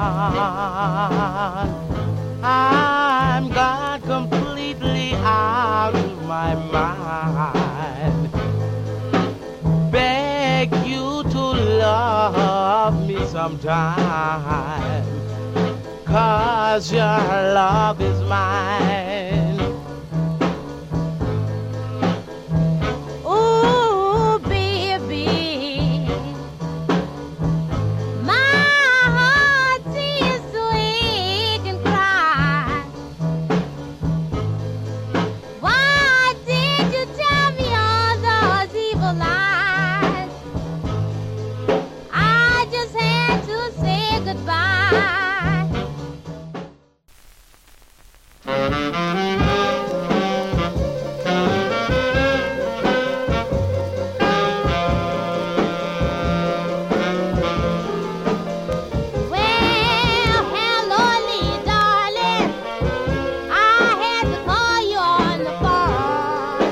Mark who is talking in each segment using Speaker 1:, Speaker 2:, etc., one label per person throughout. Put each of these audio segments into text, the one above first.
Speaker 1: I'm gone completely out of my mind. Beg you to love me sometime, 'cause your love is mine.
Speaker 2: Ooh, baby, my heart seems to ache and cry. Why did you tell me all those evil lies? I just had to say goodbye. Well, hello, Lee, darling. I had to call you on the phone.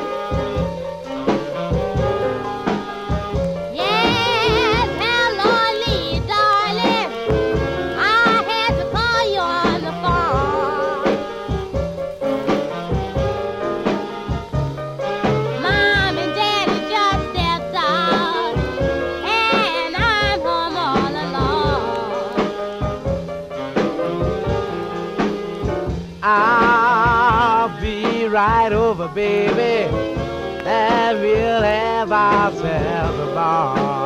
Speaker 2: Yes, hello, Lee, darling. I had to call you on the phone. Mom and Daddy just stepped out, and I'm home all alone.
Speaker 1: I'll be right over, baby, and we'll have ourselves a ball.